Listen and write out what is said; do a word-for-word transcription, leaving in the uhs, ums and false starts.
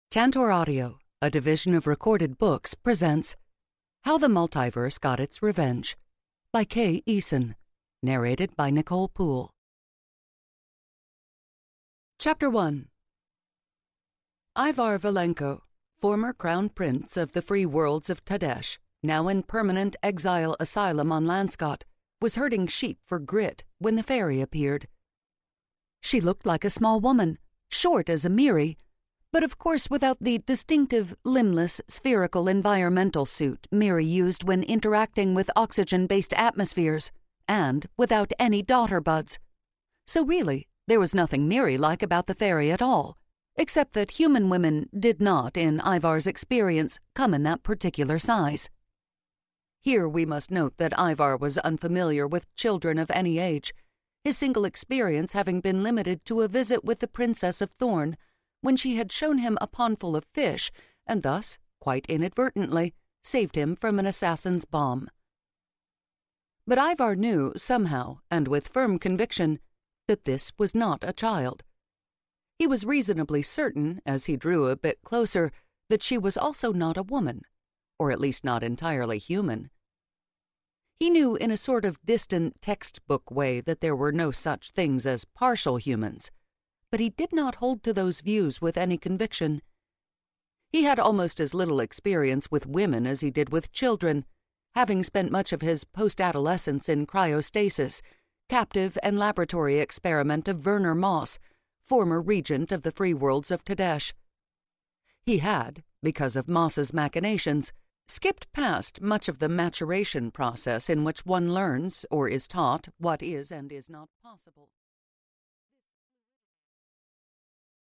Tantor Audio, a division of Recorded Books, presents How the Multiverse Got Its Revenge by Kay Eason, narrated by Nicole Poole. Chapter one. Ivar Valenko, former Crown Prince of the Free Worlds of Tadesh, now in permanent exile asylum on Landscott, was herding sheep for Grit when the fairy appeared. She looked like a small woman, short as a Miri, but of course without the distinctive, limbless, spherical environmental suit Miri used when interacting with oxygen-based atmospheres, and without any daughter buds. So really, there was nothing Miri-like about the fairy at all, except that human women did not, in Ivar's experience, come in that particular size. Here we must note that Ivar was unfamiliar with children of any age, his single experience having been limited to a visit with the Princess of Thorn, when she had shown him a pondful of fish, and thus, quite inadvertently, saved him from an assassin's bomb. But Ivar knew, somehow, and with firm conviction, that this was not a child. He was reasonably certain, as he drew a bit closer, that she was also not a woman, or at least not entirely human. He knew in a sort of distant textbook way that there were no such things as partial humans, but he did not hold to those views with any conviction. He had almost as little experience with women as he did with children, having spent much of his post-adolescence in cryostasis, captive and laboratory experiment of Werner Moss, former regent of the Free Worlds of Tadesh. He had, because of Moss's machinations, skipped past much of the maturation process in which one learns, or is taught, what is and is not possible.